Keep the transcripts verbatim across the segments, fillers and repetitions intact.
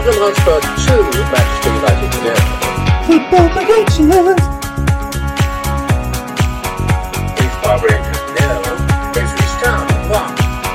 Tottenham Hotspur two, Manchester United nil. Football predictions. East Barber Rangers nil, Ipswich Town one.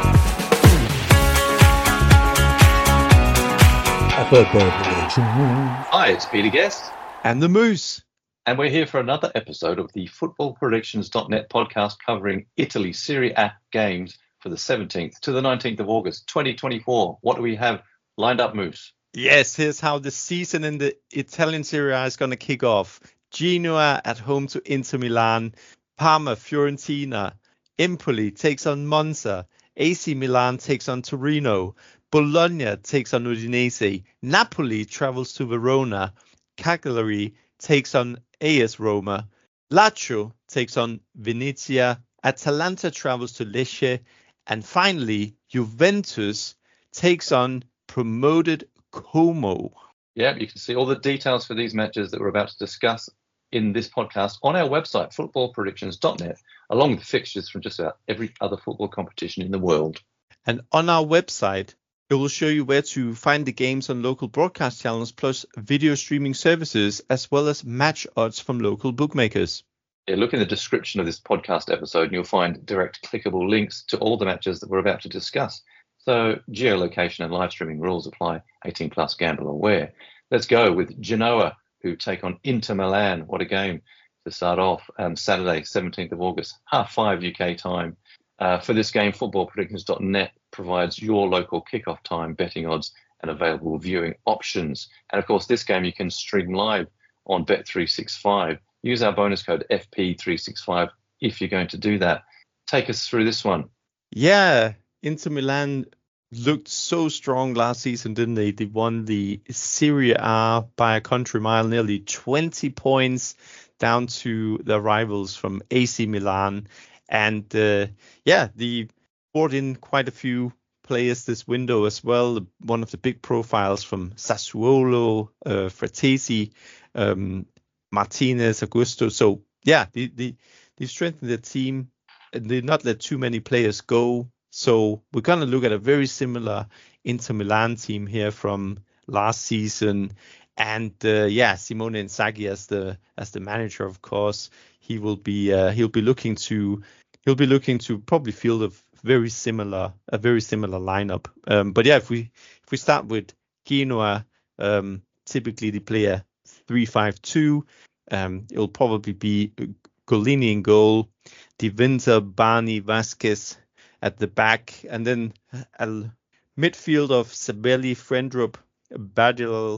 Football predictions. Hi, it's Peter Guest. And the Moose. And we're here for another episode of the football predictions dot net podcast covering Italy Serie A games for the seventeenth to the nineteenth of August, twenty twenty-four. What do we have lined up, Moose? Yes, here's how the season in the Italian Serie A is going to kick off. Genoa at home to Inter Milan. Parma, Fiorentina. Empoli takes on Monza. A C Milan takes on Torino. Bologna takes on Udinese. Napoli travels to Verona. Cagliari takes on A S Roma. Lazio takes on Venezia. Atalanta travels to Lecce. And finally, Juventus takes on promoted Como. Yeah, you can see all the details for these matches that we're about to discuss in this podcast on our website, football predictions dot net, along with fixtures from just about every other football competition in the world. And on our website, it will show you where to find the games on local broadcast channels, plus video streaming services, as well as match odds from local bookmakers. Yeah, look in the description of this podcast episode and you'll find direct clickable links to all the matches that we're about to discuss. So geolocation and live streaming rules apply. eighteen plus, gamble aware. Let's go with Genoa, who take on Inter Milan. What a game to start off. Um, Saturday, seventeenth of August, half five U K time. Uh, for this game, football predictions dot net provides your local kickoff time, betting odds, and available viewing options. And of course, this game you can stream live on Bet three sixty-five. Use our bonus code F P three sixty-five if you're going to do that. Take us through this one. Yeah, Inter Milan looked so strong last season, didn't they? They won the Serie A by a country mile, nearly twenty points down to the rivals from A C Milan. And uh, yeah, they brought in quite a few players this window as well. One of the big profiles from Sassuolo, uh, Fratesi, um, Martinez, Augusto. So yeah, they, they, they strengthened the team and they not let too many players go. So we're going to look at a very similar Inter Milan team here from last season. And uh, yeah, Simone Inzaghi as the as the manager, of course, he will be uh, he'll be looking to he'll be looking to probably field a very similar a very similar lineup. Um, but yeah, if we if we start with Genoa, um, typically they play a three five two. Um, it'll probably be Golini in goal, Di Vinta, Bani, Vasquez at the back, and then a midfield of Sabelli, Frendrup, Badil,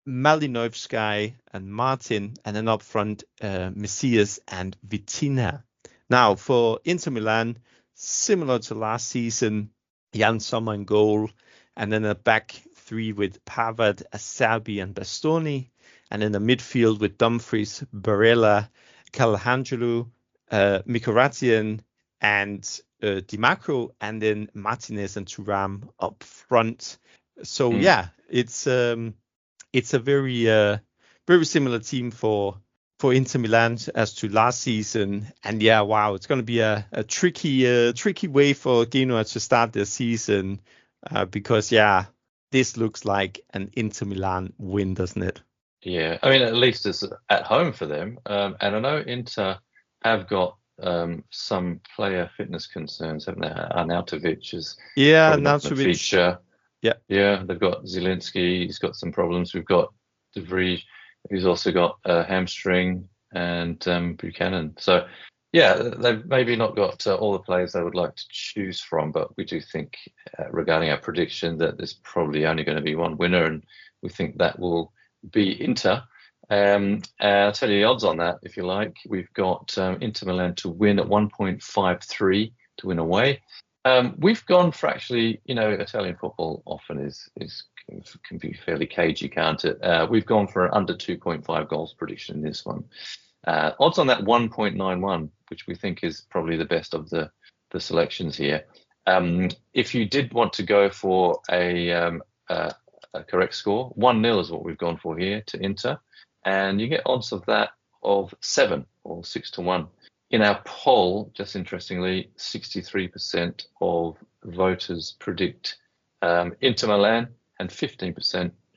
Malinovsky, and Martin, and then up front, uh, Messias and Vitina. Now, for Inter Milan, similar to last season, Jan Sommer in goal, and then a back three with Pavard, Acerbi, and Bastoni, and then a midfield with Dumfries, Barella, Calhanoglu, uh, Mkhitaryan, and uh, Di Macro, and then Martinez and Thuram up front. So mm. yeah, it's um, it's a very uh, very similar team for for Inter Milan as to last season. And yeah, wow, it's going to be a, a tricky uh, tricky way for Genoa to start their season uh, because yeah, this looks like an Inter Milan win, doesn't it? Yeah, I mean, at least it's at home for them. Um, and I know Inter have got um, some player fitness concerns, haven't they? Arnautovic is yeah, Arnautovic. Yeah, yeah, they've got Zielinski. He's got some problems. We've got De Vrij, who's also got a hamstring, and um, Buchanan. So yeah, they've maybe not got uh, all the players they would like to choose from, but we do think uh, regarding our prediction that there's probably only going to be one winner, and we think that will be Inter. Um, uh, I'll tell you the odds on that, if you like. We've got um, Inter Milan to win at one point five three to win away. Um, we've gone for actually, you know, Italian football often is is can be fairly cagey, can't it? Uh, we've gone for an under two point five goals prediction in this one. Uh, odds on that one point nine one, which we think is probably the best of the the selections here. Um, if you did want to go for a um, uh, a correct score, one nil is what we've gone for here to Inter, and you get odds of that of seven or six to one. In our poll, just interestingly, sixty-three percent of voters predict um, Inter Milan and fifteen percent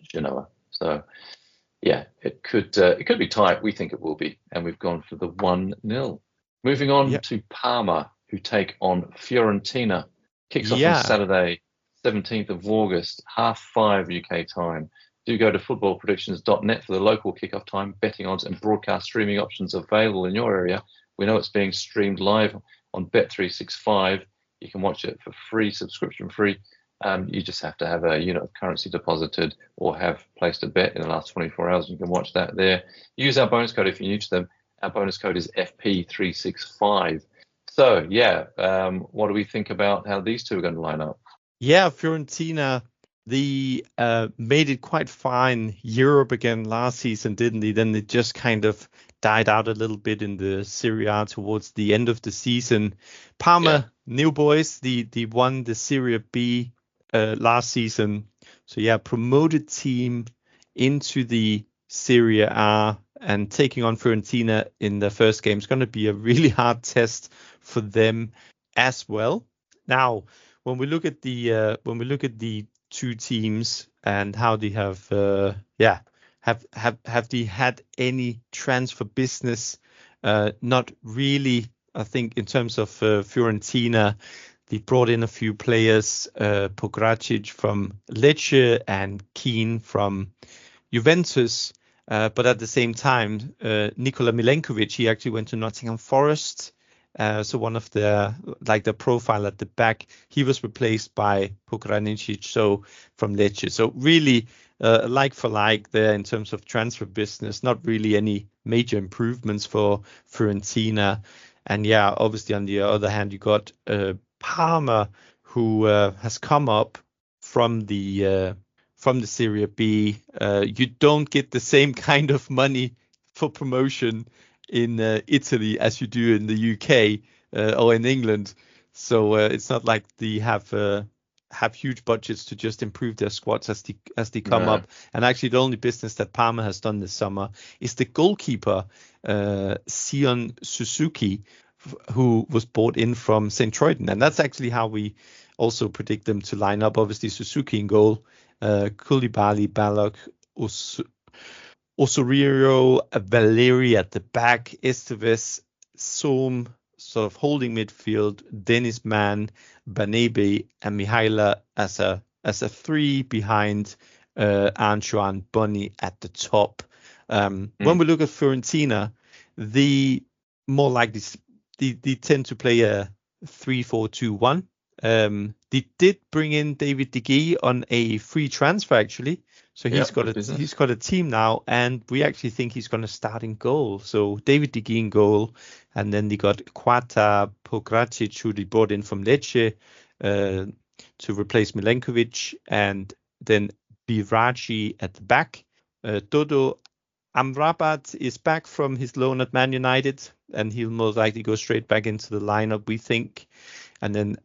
Genoa. So, yeah, it could uh, it could be tight. We think it will be, and we've gone for the one nil. Moving on Yeah. to Parma, who take on Fiorentina. Kicks off Yeah. on Saturday, seventeenth of August, half five U K time. Do go to football predictions dot net for the local kickoff time, betting odds, and broadcast streaming options available in your area. We know it's being streamed live on Bet three sixty-five. You can watch it for free, subscription free. Um, you just have to have a unit of currency deposited or have placed a bet in the last twenty-four hours. You can watch that there. Use our bonus code if you're new to them. Our bonus code is F P three sixty-five. So, yeah, um, what do we think about how these two are going to line up? Yeah, Fiorentina, they uh, made it quite fine Europe again last season, didn't they? Then it just kind of died out a little bit in the Serie A towards the end of the season. Parma, Yeah. new boys, they, they won the Serie B uh, last season. So, yeah, promoted team into the Serie A and taking on Fiorentina in the first game is going to be a really hard test for them as well. Now, when we look at the uh, when we look at the two teams and how they have uh, yeah have have have they had any transfer business? Uh, not really. I think in terms of uh, Fiorentina, they brought in a few players, uh, Pogracic from Lecce and Keane from Juventus. Uh, but at the same time, uh, Nikola Milenkovic, he actually went to Nottingham Forest. Uh, so one of the, like the profile at the back, he was replaced by Pogracic, so from Lecce. So really uh, like for like there in terms of transfer business, not really any major improvements for Fiorentina. And yeah, obviously on the other hand, you got uh, Parma, who uh, has come up from the uh, from the Serie B. Uh, you don't get the same kind of money for promotion in uh, Italy as you do in the U K uh, or in England. So uh, it's not like they have uh, have huge budgets to just improve their squads as they as they come No. up. And actually, the only business that Parma has done this summer is the goalkeeper uh, Sion Suzuki, f- who was bought in from Saint Troyden, and that's actually how we also predict them to line up. Obviously, Suzuki in goal, uh, Koulibaly, Balak, Os- Osorio, Valeri at the back, Esteves, Sohm sort of holding midfield, Dennis Mann, Banebe, and Mihaila as a as a three behind uh, Antoine Bunny at the top. Um, Mm. When we look at Fiorentina, the more likely they, they tend to play a three four two one. Um, they did bring in David De Gea on a free transfer actually. So he's Yep, got good a business. he's got a team now, and we actually think he's going to start in goal. So David De Gea in goal, and then they got Quata Pogracic, who they brought in from Lecce uh, to replace Milenkovic, and then Biraci at the back. Uh, Dodo Amrabat is back from his loan at Man United, and he'll most likely go straight back into the lineup, we think. And then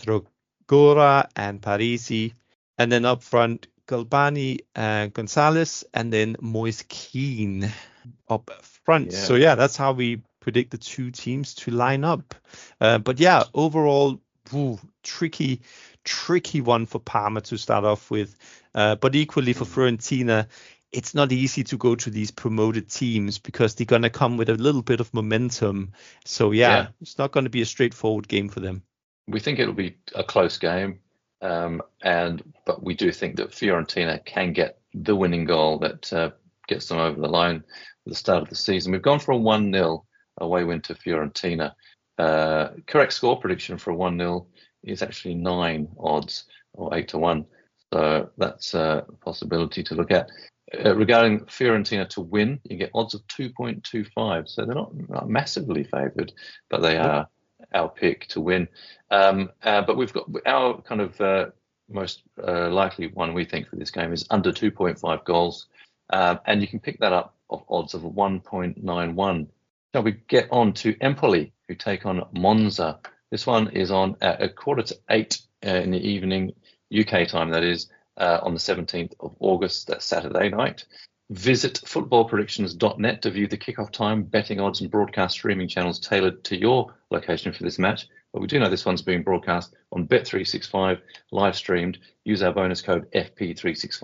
Mandragora and Parisi, and then up front Galbani, uh, Gonzalez, and then Moise Keane up front. Yeah. So yeah, that's how we predict the two teams to line up. Uh, but yeah, overall, ooh, tricky, tricky one for Parma to start off with. Uh, but equally for Fiorentina, it's not easy to go to these promoted teams because they're going to come with a little bit of momentum. So yeah, Yeah. it's not going to be a straightforward game for them. We think it'll be a close game, um, and but we do think that Fiorentina can get the winning goal that uh, gets them over the line at the start of the season. We've gone for a one nil away win to Fiorentina. Uh, correct score prediction for a one nil is actually nine odds, or eight to one. So that's a possibility to look at. Uh, regarding Fiorentina to win, you get odds of two point two five. So they're not, not massively favoured, but they are our pick to win. Um, uh, but we've got our kind of uh, most uh, likely one we think for this game is under two point five goals. Um, and you can pick that up of odds of one point nine one. Shall we get on to Empoli, who take on Monza? This one is on at a quarter to eight uh, in the evening, U K time, that is, uh, on the seventeenth of August, that's Saturday night. Visit football predictions dot net to view the kickoff time, betting odds, and broadcast streaming channels tailored to your location for this match. But we do know this one's being broadcast on Bet three sixty-five, live streamed. Use our bonus code F P three sixty-five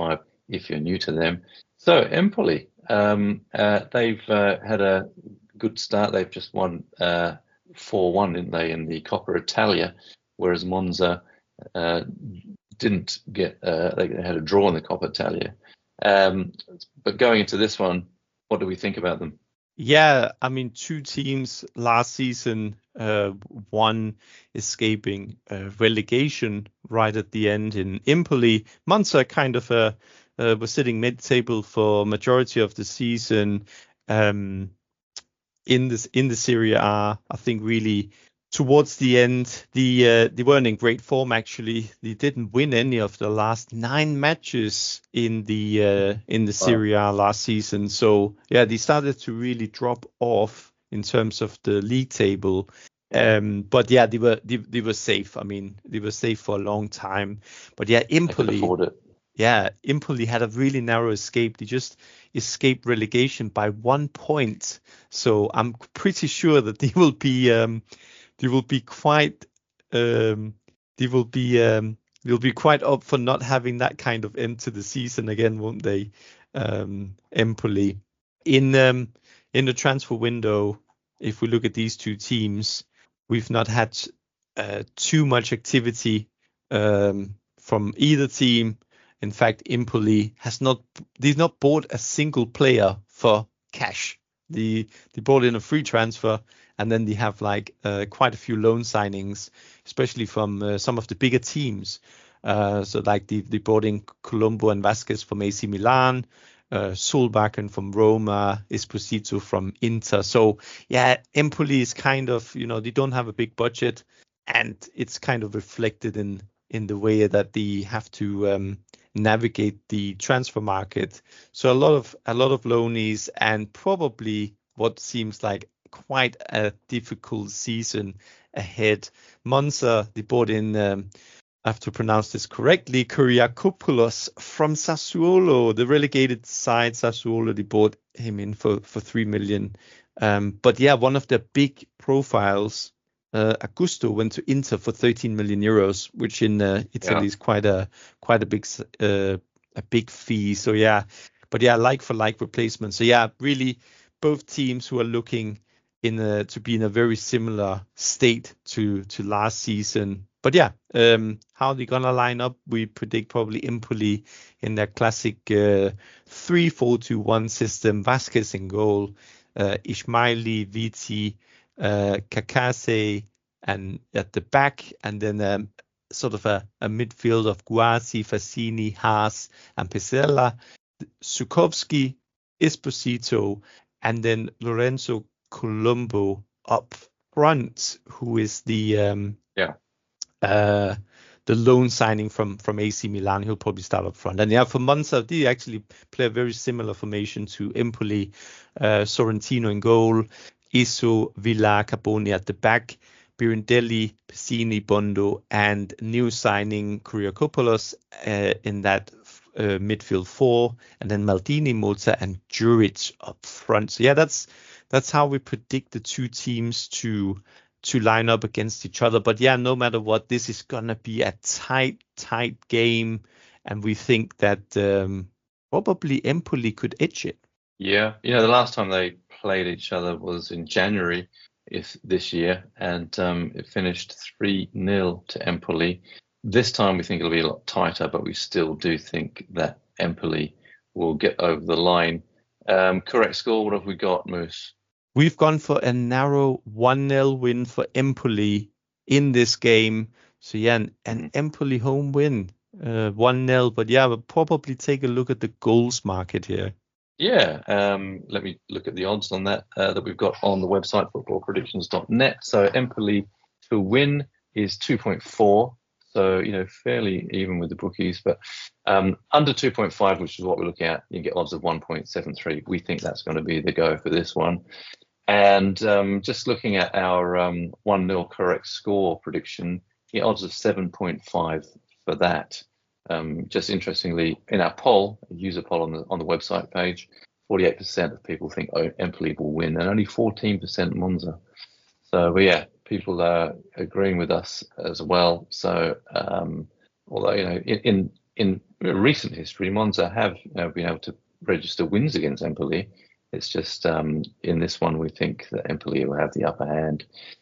if you're new to them. So Empoli, um, uh, they've uh, had a good start. They've just won uh, four one, didn't they, in the Coppa Italia, whereas Monza uh, didn't get, uh, they had a draw in the Coppa Italia. Um, but going into this one, what do we think about them? Yeah, I mean, two teams last season, uh, one escaping uh, relegation right at the end in Empoli. Monza kind of uh, uh, was sitting mid-table for majority of the season. Um, in this in the Serie A, I think really towards the end, the uh, they weren't in great form actually. They didn't win any of the last nine matches in the uh, in the Serie A last season. So yeah, they started to really drop off in terms of the league table. Um, but yeah, they were they, they were safe. I mean, they were safe for a long time. But yeah, Empoli. Yeah, Empoli had a really narrow escape. They just escaped relegation by one point. So I'm pretty sure that they will be um, they will be quite um, they will be um, they'll be quite up for not having that kind of end to the season again, won't they? Um, Empoli in um, in the transfer window. If we look at these two teams, we've not had uh, too much activity um, from either team. In fact, Empoli has not they've not bought a single player for cash. They they bought in a free transfer, and then they have like uh, quite a few loan signings, especially from uh, some of the bigger teams. Uh, so like they they bought in Colombo and Vasquez from A C Milan, uh, Solbakken from Roma, Esposito from Inter. So yeah, Empoli is kind of, you know, they don't have a big budget, and it's kind of reflected in in the way that they have to um, navigate the transfer market. So a lot of a lot of loanees, and probably what seems like quite a difficult season ahead. Monza, they bought in, um, I have to pronounce this correctly, Kyriakopoulos from Sassuolo, the relegated side Sassuolo. They bought him in for for three million. Um, but yeah, one of the big profiles, Uh, Augusto, went to Inter for thirteen million euros, which in uh, Italy yeah. is quite a quite a big uh, a big fee. So yeah, but yeah, like for like replacement. So yeah, really both teams who are looking in a, to be in a very similar state to to last season. But yeah, um, how are they gonna line up? We predict probably Empoli in their classic uh, three four two one system. Vasquez in goal, uh, Ismaili, Viti, uh Kakase and at the back, and then um, sort of a, a midfield of Guasi, Fassini, Haas, and Pesella, Sukovski, Esposito, and then Lorenzo Colombo up front, who is the um yeah uh the loan signing from from A C Milan. He'll probably start up front. And yeah, for Monza, they actually play a very similar formation to Empoli. uh Sorrentino in goal, Iso, Villa, Carboni at the back, Birindelli, Pessini, Bondo, and new signing Kyriakopoulos uh, in that uh, midfield four, and then Maldini, Mota, and Juric up front. So yeah, that's that's how we predict the two teams to to line up against each other. But yeah, no matter what, this is gonna be a tight, tight game, and we think that um, probably Empoli could edge it. Yeah, you know, the last time they played each other was in January if this year, and um, it finished three nil to Empoli. This time we think it'll be a lot tighter, but we still do think that Empoli will get over the line. Um, correct score, what have we got, Moose? We've gone for a narrow one nil win for Empoli in this game. So yeah, an, an Empoli home win, uh, one nil. But yeah, we'll probably take a look at the goals market here. Yeah, um, let me look at the odds on that uh, that we've got on the website, football predictions dot net. So Empoli to win is two point four, so, you know, fairly even with the bookies. But um, under two point five, which is what we're looking at, you get odds of one point seven three. We think that's going to be the go for this one. And um, just looking at our um, one nil correct score prediction, the odds of seven point five for that. Um, just interestingly, in our poll, a user poll on the on the website page, forty-eight percent of people think oh, Empoli will win, and only fourteen percent Monza. So, but yeah, people are agreeing with us as well. So, um, although, you know, in, in in recent history, Monza have uh, been able to register wins against Empoli. It's just um, in this one we think that Empoli will have the upper hand.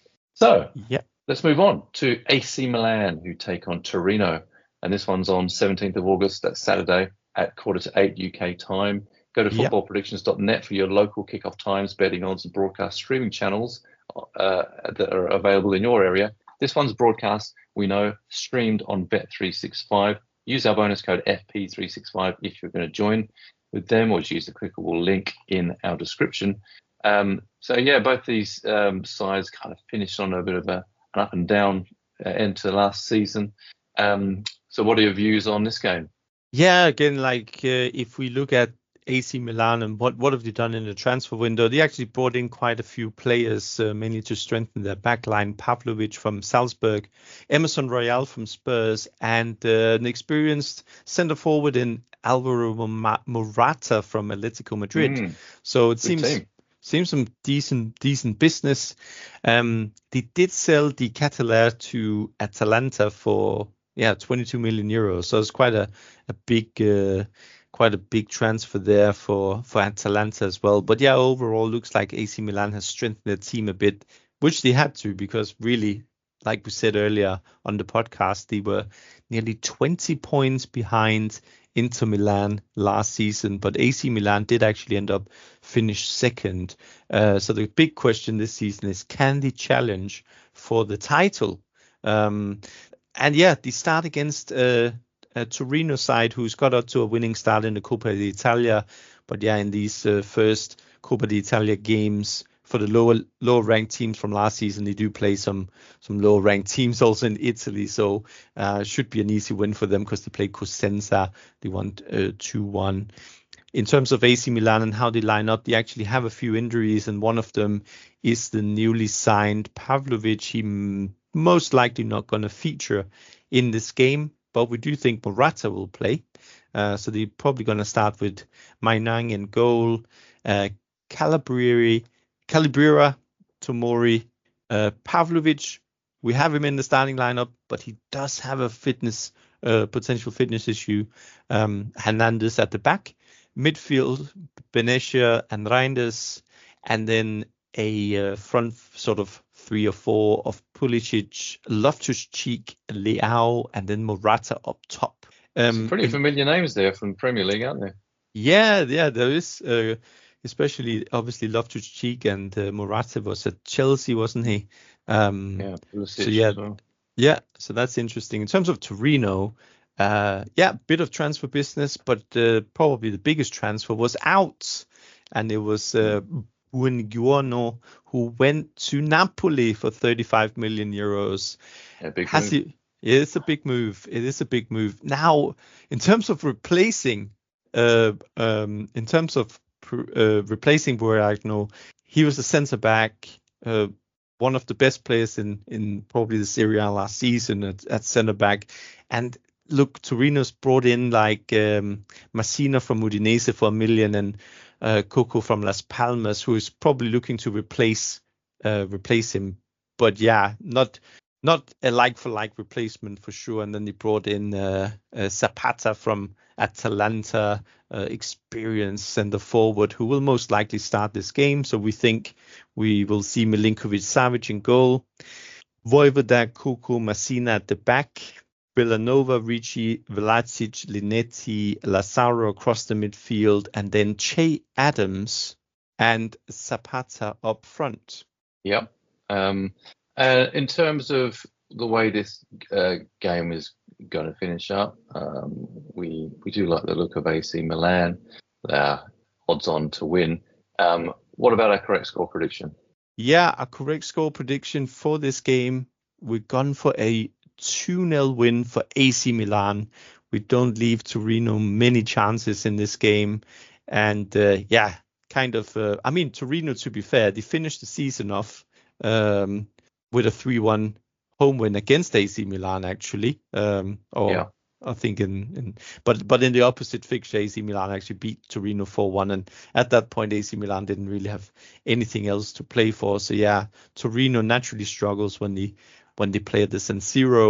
So yeah, let's move on to A C Milan, who take on Torino, and this one's on seventeenth of August. That's Saturday at quarter to eight U K time. Go to football predictions dot net for your local kickoff times, betting odds, and broadcast streaming channels uh, that are available in your area. This one's broadcast, we know, streamed on Bet three sixty-five. Use our bonus code F P three sixty-five if you're going to join with them, or just use the clickable link in our description. Um, so yeah, both these um, sides kind of finished on a bit of a, an up and down uh, end to last season. Um, so what are your views on this game? Yeah, again, like uh, if we look at A C Milan and what, what have they done in the transfer window, they actually brought in quite a few players, uh, mainly to strengthen their backline. Pavlovic from Salzburg, Emerson Royal from Spurs, and uh, an experienced centre forward in Alvaro Morata from Atletico Madrid. Mm, so it seems team. seems some decent decent business. Um, they did sell Di Catteler to Atalanta for yeah twenty-two million euros. So it's quite a a big. Uh, Quite a big transfer there for, for Atalanta as well. But yeah, overall looks like A C Milan has strengthened their team a bit, which they had to, because really, like we said earlier on the podcast, they were nearly twenty points behind Inter Milan last season. But A C Milan did actually end up finish second. Uh, so the big question this season is, can they challenge for the title? Um, and yeah, they start against... Uh, A Torino side who's got out to a winning start in the Coppa d'Italia, but yeah, in these uh, first Coppa d'Italia games for the lower lower ranked teams from last season, they do play some some lower ranked teams also in Italy, so uh, should be an easy win for them because they play Cosenza. They won uh, two one. In terms of A C Milan and how they line up, they actually have a few injuries, and one of them is the newly signed Pavlovic. He m- most likely not going to feature in this game, but we do think Morata will play. Uh, so they're probably going to start with Mainang in goal, uh, Calabrieri, Calabriera, Tomori, uh, Pavlovic. We have him in the starting lineup, but he does have a fitness, uh, potential fitness issue. Um, Hernandez at the back. Midfield, Benecia and Reinders. And then a uh, front sort of three or four of Pulisic, Loftus-Cheek, Leao, and then Morata up top. Um, Some pretty familiar names there from Premier League, aren't there? Yeah, yeah, there is. Uh, especially, obviously, Loftus-Cheek and uh, Morata was at Chelsea, wasn't he? Um, yeah, Pulisic so yeah, as well. Yeah, so that's interesting. In terms of Torino, uh, yeah, bit of transfer business, but uh, probably the biggest transfer was out, and it was uh, Buongiorno, who went to Napoli for thirty-five million euros. Yeah, big Has move. he? It is a big move. It is a big move. Now, in terms of replacing, uh, um, in terms of uh, replacing Buongiorno, he was a centre back, uh, one of the best players in in probably the Serie A last season at, at centre back. And look, Torino's brought in like um, Massina from Udinese for a million and uh, Coco from Las Palmas, who is probably looking to replace uh, replace him. But yeah, not not a like for like replacement for sure. And then they brought in uh, uh, Zapata from Atalanta, uh, experienced centre forward, who will most likely start this game. So we think we will see Milinkovic-Savic in goal, Vojvoda, Coco, Massina at the back, Villanova, Ricci, Vlasic, Linetti, Lazaro across the midfield, and then Che Adams and Zapata up front. Yep. Um, uh, in terms of the way this uh, game is going to finish up, um, we we do like the look of A C Milan. They're odds on to win. Um, what about our correct score prediction? Yeah, a correct score prediction for this game. We've gone for a two nil win for A C Milan. We don't leave Torino many chances in this game. And uh, yeah, kind of, uh, I mean, Torino, to be fair, they finished the season off um, with a three one home win against A C Milan, actually. Um, or yeah. I think in, in, but but in the opposite fixture, A C Milan actually beat Torino four one. And at that point, A C Milan didn't really have anything else to play for. So yeah, Torino naturally struggles when they when they play at the San Siro.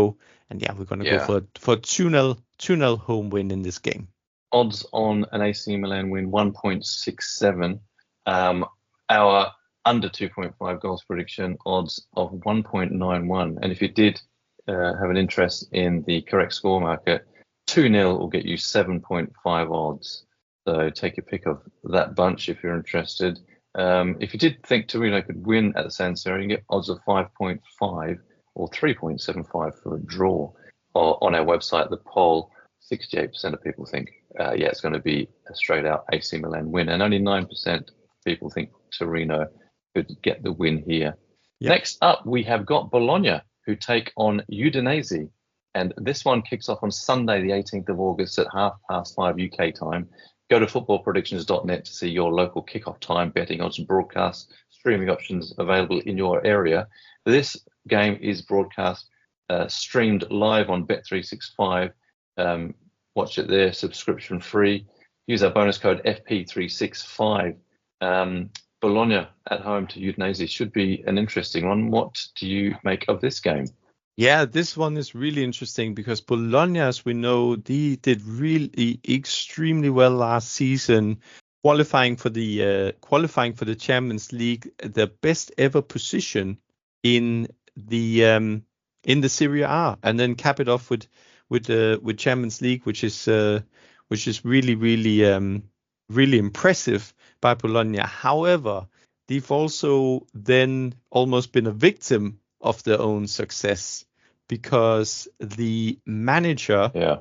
and yeah, we're going to Yeah. go for for two nil two nil home win in this game. Odds on an A C Milan win one point six seven. Um, our under two point five goals prediction odds of one point nine one. And if you did uh, have an interest in the correct score market, two nil will get you seven point five odds. So take your pick of that bunch if you're interested. Um, if you did think Torino could win at the San Siro, you can get odds of five point five or three point seven five for a draw. Or on our website, the poll, sixty-eight percent of people think, uh, yeah, it's going to be a straight out A C Milan win. And only nine percent of people think Torino could get the win here. Yep. Next up, we have got Bologna, who take on Udinese. And this one kicks off on Sunday, the eighteenth of August at half past five U K time. Go to football predictions dot net to see your local kickoff time, betting odds and broadcast, streaming options available in your area. This game is broadcast, uh, streamed live on Bet three sixty-five. Um, watch it there, subscription free. Use our bonus code F P three sixty-five. Um, Bologna at home to Udinese should be an interesting one. What do you make of this game? Yeah, this one is really interesting because Bologna, as we know, they did really extremely well last season, qualifying for the uh, qualifying for the Champions League, the best ever position in the um, in the Serie A, and then cap it off with with uh, with Champions League, which is uh, which is really really um, really impressive by Bologna. However, they've also then almost been a victim of their own success because the manager Yeah.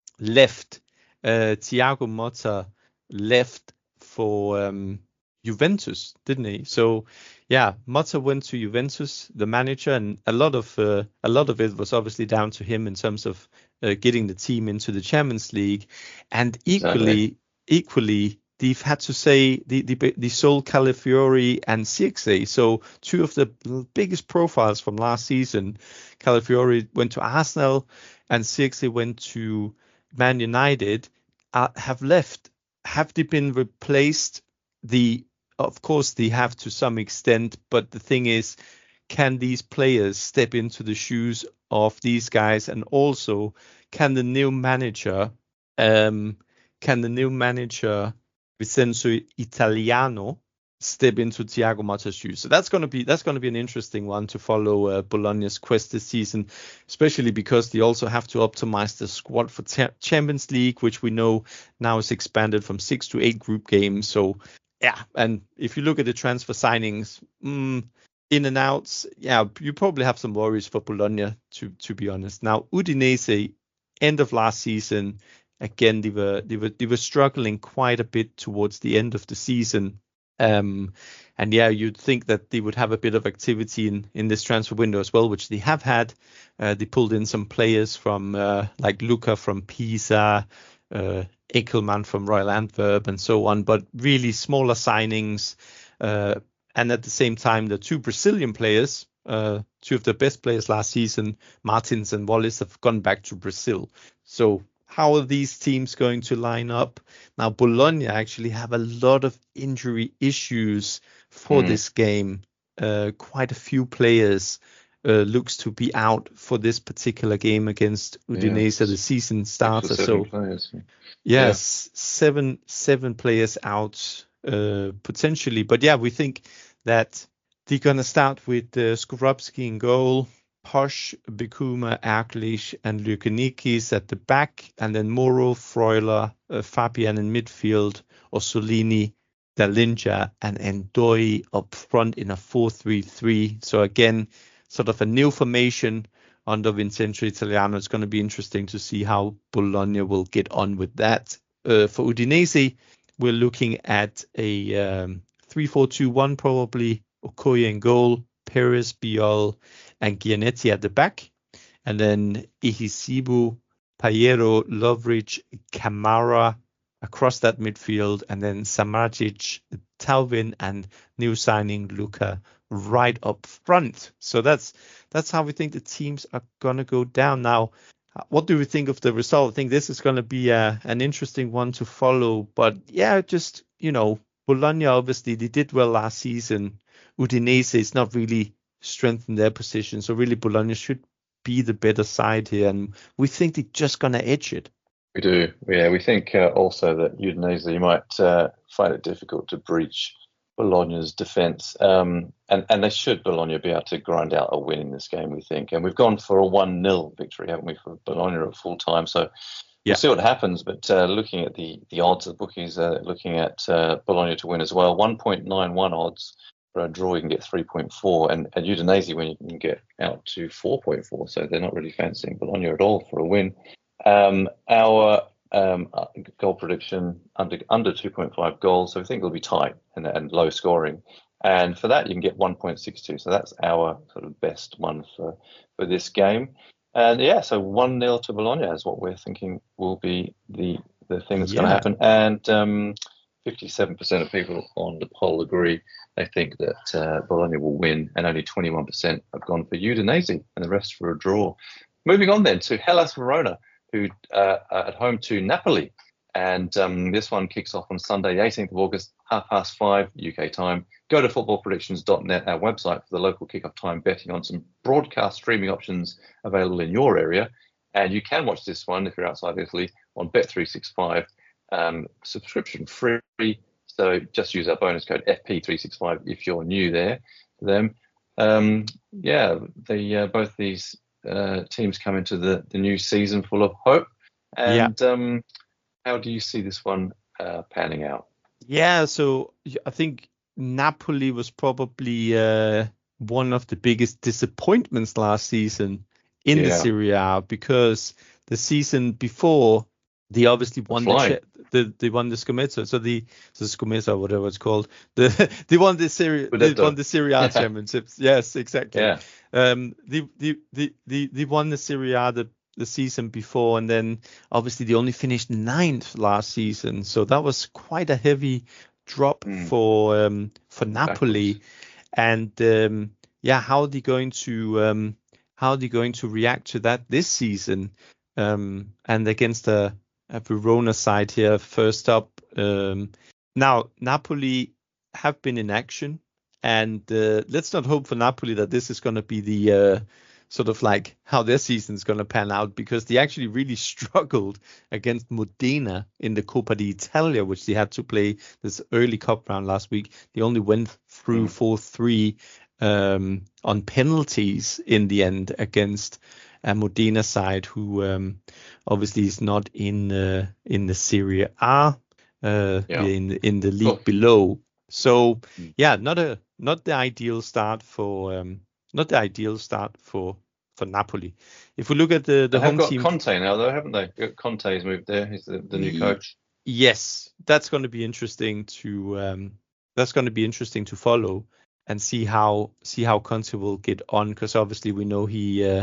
left, uh, Thiago Motta left for um, Juventus, didn't he? So yeah, Motta went to Juventus, the manager, and a lot of uh, a lot of it was obviously down to him in terms of uh, getting the team into the Champions League, and equally Exactly. equally. They've had to say the the, the sold Calafiori and Zirkzee, so two of the biggest profiles from last season. Calafiori went to Arsenal, and Zirkzee went to Man United. Uh, have left. Have they been replaced? The of course they have to some extent, but the thing is, can these players step into the shoes of these guys, and also can the new manager, um, can the new manager Vincenzo Italiano step into Thiago Motta's shoes? So that's going to be that's going to be an interesting one to follow uh, Bologna's quest this season, especially because they also have to optimize the squad for t- Champions League, which we know now is expanded from six to eight group games. So yeah, and if you look at the transfer signings, mm, in and outs, yeah, you probably have some worries for Bologna, to to be honest. Now Udinese, end of last season. Again, they were they were they were struggling quite a bit towards the end of the season, um, and yeah, you'd think that they would have a bit of activity in, in this transfer window as well, which they have had. Uh, they pulled in some players from uh, like Luca from Pisa, uh, Eckelman from Royal Antwerp, and so on, but really smaller signings. Uh, and at the same time, the two Brazilian players, uh, two of the best players last season, Martins and Wallace, have gone back to Brazil. So how are these teams going to line up? Now, Bologna actually have a lot of injury issues for Mm. this game. Uh, quite a few players uh, looks to be out for this particular game against Udinese, Yes. the season Six or starter. seven So players. yes, seven seven players out uh, potentially. But yeah, we think that they're gonna start with uh, Skorupski in goal, Posch, Bikuma, Erklich, and Lukanikis at the back, and then Moro, Freuler, uh, Fabian in midfield, Orsolini, Dalinja, and Endoi up front in a four three three. So again, sort of a new formation under Vincenzo Italiano. It's going to be interesting to see how Bologna will get on with that. Uh, for Udinese, we're looking at a um, three four two one probably. Okoye in goal, Perez, Biol, and Gianetti at the back. And then Ihisibu, Payero, Lovric, Kamara across that midfield. And then Samardzic, Tauvin, and new signing Luca right up front. So that's that's how we think the teams are going to go down. Now, what do we think of the result? I think this is going to be a, an interesting one to follow. But yeah, just, you know, Bologna, obviously, they did well last season. Udinese is not really strengthened their position. So really, Bologna should be the better side here, and we think they're just gonna edge it. We do, yeah. We think uh, also that Udinese might uh, find it difficult to breach Bologna's defence, um, and and they should Bologna be able to grind out a win in this game, we think. And we've gone for a one nil victory, haven't we, for Bologna at full time? So yeah. We'll see what happens. But uh, looking at the the odds, the bookies are looking at uh, Bologna to win as well. one point nine one odds for a draw, you can get three point four, and at Udinese when you can get out to four point four. So they're not really fancying Bologna at all for a win. Um, our um, goal prediction under under two point five goals, so we think it'll be tight and, and low scoring. And for that, you can get one point six two. So that's our sort of best one for, for this game. And yeah, so one nil to Bologna is what we're thinking will be the, the thing that's yeah. going to happen. And um, fifty-seven percent of people on the poll agree. They think that uh, Bologna will win, and only twenty-one percent have gone for Udinese, and the rest for a draw. Moving on then to Hellas Verona, who uh, are at home to Napoli. And um, this one kicks off on Sunday, eighteenth of August, half past five U K time. Go to football predictions dot net, our website, for the local kickoff time betting on some broadcast streaming options available in your area. And you can watch this one, if you're outside Italy, on Bet three sixty-five, um, subscription free. So just use our bonus code F P three sixty-five if you're new there to them. Um, yeah, the, uh, both these uh, teams come into the, the new season full of hope. And yeah. um, how do you see this one uh, panning out? Yeah, so I think Napoli was probably uh, one of the biggest disappointments last season in yeah. the Serie A, because the season before they obviously won the, the they won the Scudetto, so the the Scudetto, whatever it's called, the they won the Serie they won the Serie A championships. Yes, exactly. Yeah. Um, they they they they, they won the Serie A the the season before, and then obviously they only finished ninth last season, so that was quite a heavy drop mm. for um, for Napoli. Backwards. And um, yeah, how are they going to um, how are they going to react to that this season? Um, and against a, a Verona side here, first up. Um, now Napoli have been in action, and uh, let's not hope for Napoli that this is going to be the uh, sort of like how their season is going to pan out, because they actually really struggled against Modena in the Coppa d'Italia, which they had to play this early cup round last week. They only went through four three um, on penalties in the end against a Modena side who um, obviously is not in uh, in the Serie A, uh, yeah. in in the league oh. below. So yeah, not a not the ideal start for. Um, Not the ideal start for, for Napoli. If we look at the, the they home have got team, Conte now, though, haven't they? Conte's moved there. He's the, the new coach. Yes, that's going to be interesting to um, that's going to be interesting to follow and see how see how Conte will get on, because obviously we know he uh,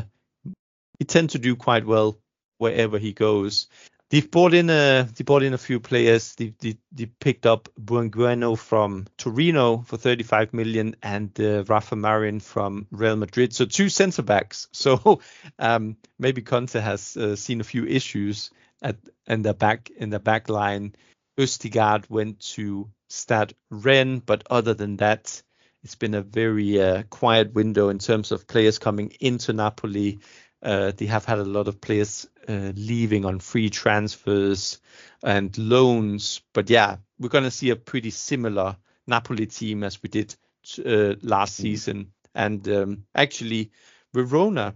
he tends to do quite well wherever he goes. They've brought in a they brought in a few players. They they, they picked up Buongueno from Torino for thirty-five million and uh, Rafa Marin from Real Madrid. So two centre backs. So um, maybe Conte has uh, seen a few issues at in the back in the back line. Østigard went to Stade Rennes, but other than that, it's been a very uh, quiet window in terms of players coming into Napoli. Uh, they have had a lot of players uh, leaving on free transfers and loans. But yeah, we're going to see a pretty similar Napoli team as we did uh, last mm-hmm. season. And um, actually, Verona,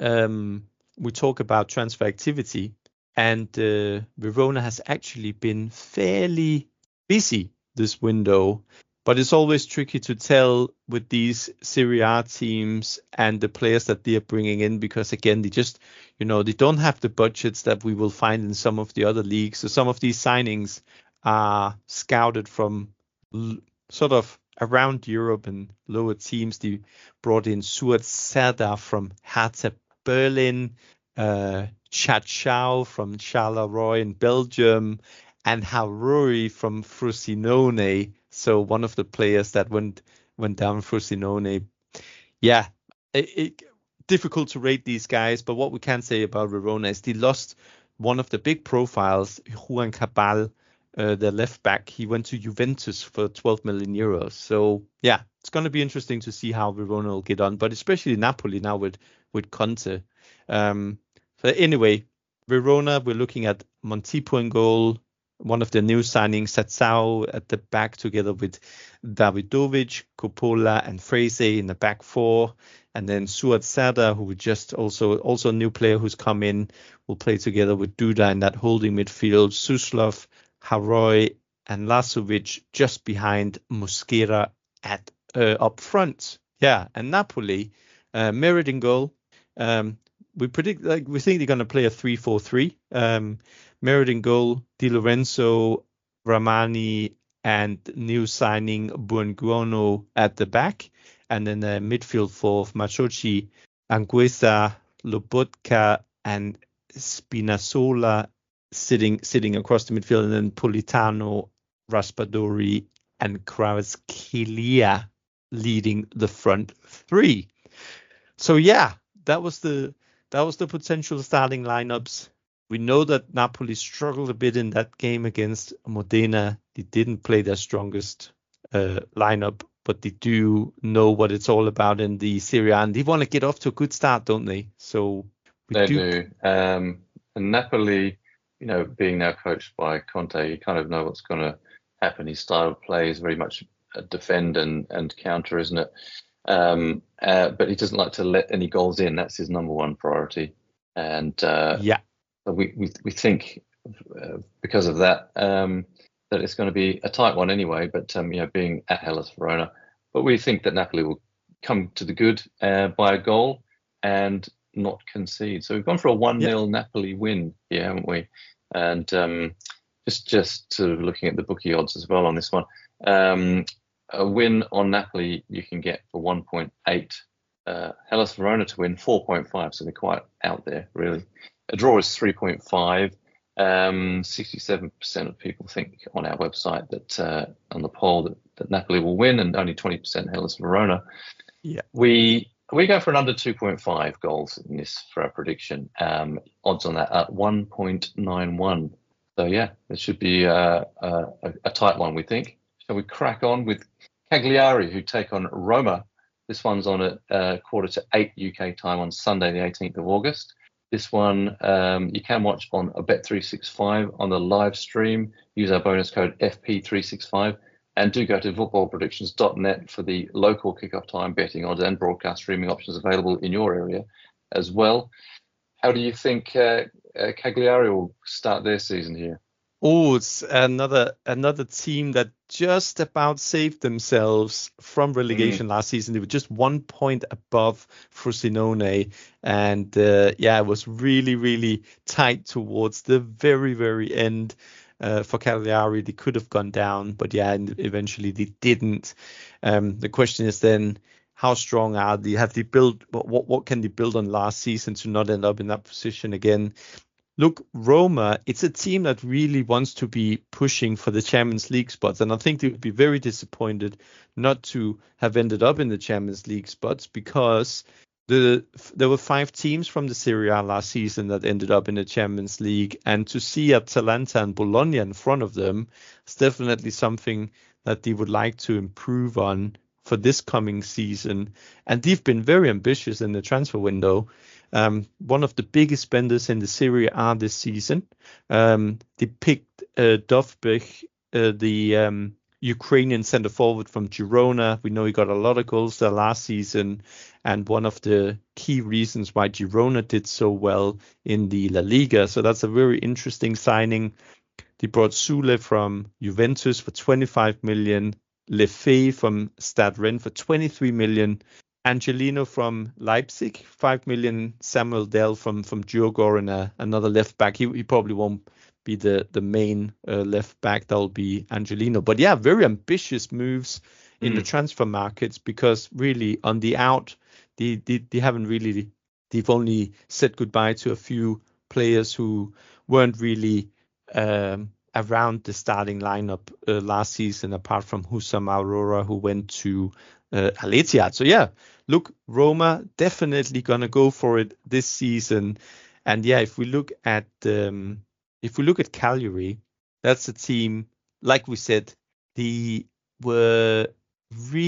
um, we talk about transfer activity, and uh, Verona has actually been fairly busy this window. But it's always tricky to tell with these Serie A teams and the players that they are bringing in, because again, they just, you know, they don't have the budgets that we will find in some of the other leagues. So some of these signings are scouted from l- sort of around Europe and lower teams. They brought in Suat Serdar from Hertha Berlin, uh, Chad Chow from Charleroi in Belgium, and Haruri from Frosinone. So one of the players that went went down, Frosinone. Yeah, it, it, difficult to rate these guys, but what we can say about Verona is they lost one of the big profiles, Juan Cabal, uh, the left back. He went to Juventus for twelve million euros. So yeah, it's going to be interesting to see how Verona will get on, but especially Napoli now with with Conte. Um, so anyway, Verona, we're looking at Montipo in goal, one of the new signings, Satsao at the back together with Davidovic, Coppola, and Frese in the back four. And then Suat Serdar, who just also also a new player who's come in, will play together with Duda in that holding midfield. Suslov, Haroy, and Lasovic just behind Mosquera at uh, up front. Yeah, and Napoli, uh, Merit in goal. Um, we predict like we think they're going to play a three four three. Um, Merit in goal, Di Lorenzo, Ramani, and new signing Buonguono at the back. And then the midfield for Machochi, Anguissa, Lobotka, and Spinazzola sitting sitting across the midfield, and then Politano, Raspadori, and Kvaratskhelia leading the front three. So yeah, that was the that was the potential starting lineups. We know that Napoli struggled a bit in that game against Modena. They didn't play their strongest uh, lineup, but they do know what it's all about in the Serie A, and they want to get off to a good start, don't they? So we they do. do. Um, and Napoli, you know, being now coached by Conte, you kind of know what's going to happen. His style of play is very much defend and, and counter, isn't it? Um, uh, but he doesn't like to let any goals in. That's his number one priority. And uh, yeah, we, we we think uh, because of that um, that it's going to be a tight one anyway. But um, you know, being at Hellas Verona, but we think that Napoli will come to the good uh, by a goal and not concede. So we've gone for a one nil yeah. Napoli win here, haven't we? And um, just just sort of looking at the bookie odds as well on this one. Um, a win on Napoli you can get for one point eight. Uh, Hellas Verona to win four point five, so they're quite out there, really. A draw is three point five. Um, sixty-seven percent of people think on our website that uh, on the poll that, that Napoli will win, and only twenty percent Hellas Verona. Yeah, we we go for an under two point five goals in this for our prediction. Um, odds on that at one point nine one. So yeah, it should be uh, uh, a, a tight one, we think. Shall we crack on with Cagliari, who take on Roma? This one's on at uh, quarter to eight U K time on Sunday, the eighteenth of August. This one um, you can watch on a Bet three sixty-five on the live stream. Use our bonus code F P three sixty-five, and do go to football predictions dot net for the local kickoff time betting odds and broadcast streaming options available in your area as well. How do you think uh, uh, Cagliari will start their season here? Oh, it's another another team that just about saved themselves from relegation mm. last season. They were just one point above Frosinone, and uh, yeah, it was really, really tight towards the very, very end uh, for Cagliari. They could have gone down, but yeah, and eventually they didn't. Um, the question is then, how strong are they? Have they built what, what? What can they build on last season to not end up in that position again? Look, Roma, it's a team that really wants to be pushing for the Champions League spots. And I think they would be very disappointed not to have ended up in the Champions League spots, because the there were five teams from the Serie A last season that ended up in the Champions League. And to see Atalanta and Bologna in front of them is definitely something that they would like to improve on for this coming season. And they've been very ambitious in the transfer window. Um, one of the biggest spenders in the Serie A this season. Um, they picked uh, Dovbyk, uh, the um, Ukrainian center forward from Girona. We know he got a lot of goals there last season, and one of the key reasons why Girona did so well in the La Liga. So that's a very interesting signing. They brought Sule from Juventus for twenty-five million, Lefebvre from Stade Rennes for twenty-three million. Angelino from Leipzig, five million. Samuel Dell from from Djurgården, and uh, another left back. He, he probably won't be the the main uh, left back. That'll be Angelino. But yeah, very ambitious moves in mm. the transfer markets, because really on the out, they, they they haven't really. They've only said goodbye to a few players who weren't really um, around the starting lineup uh, last season, apart from Hussam Aurora, who went to uh, Al-Ittihad. So yeah, look, Roma definitely gonna go for it this season. And yeah, if we look at um, if we look at Cagliari, that's a team, like we said, they were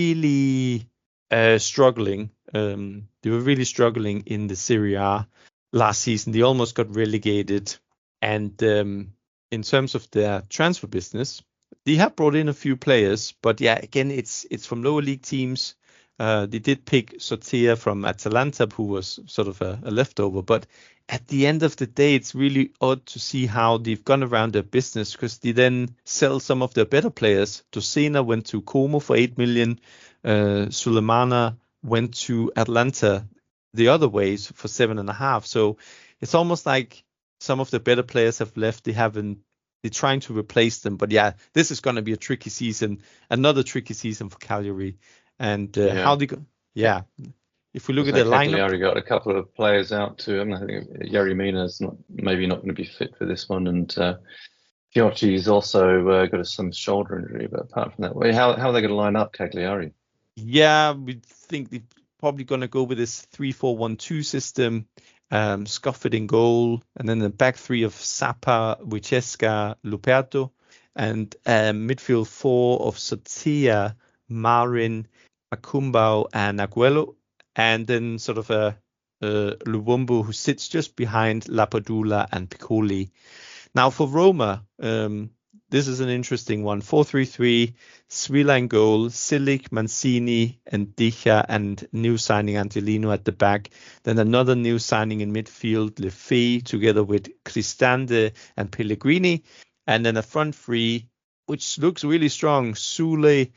really uh, struggling. Um, they were really struggling in the Serie A last season. They almost got relegated. And um, in terms of their transfer business, they have brought in a few players. But yeah, again, it's it's from lower league teams. Uh, they did pick Sotia from Atalanta, who was sort of a, a leftover. But at the end of the day, it's really odd to see how they've gone around their business, because they then sell some of their better players. Docena went to Como for eight million. Uh, Sulemana went to Atlanta the other ways for seven and a half. So it's almost like some of the better players have left. They haven't. They're trying to replace them. But yeah, this is going to be a tricky season. Another tricky season for Cagliari. And uh, Yeah. how they go? Yeah. If we look at So the lineup, Cagliari got a couple of players out too. I, mean, I think Yari Mina's not maybe not going to be fit for this one, and uh, Fiocchi's also uh, got a, some shoulder injury. But apart from that, well, how how are they going to line up Cagliari? yeah, we think they're probably going to go with this three four one two system. Um, Scofford in goal, and then the back three of Zappa, Wicesca, Luperto, and um, midfield four of Sotia, Marin, Akumbao, and Aguelo, and then sort of a, a Lubumbu who sits just behind Lapadula and Piccoli. Now for Roma, um, this is an interesting one. four three three, Svila in goal, Silic, Mancini, and Dicha, and new signing Angelino at the back. Then another new signing in midfield, Lefebvre, together with Cristante and Pellegrini. And then a front three, which looks really strong, Sule,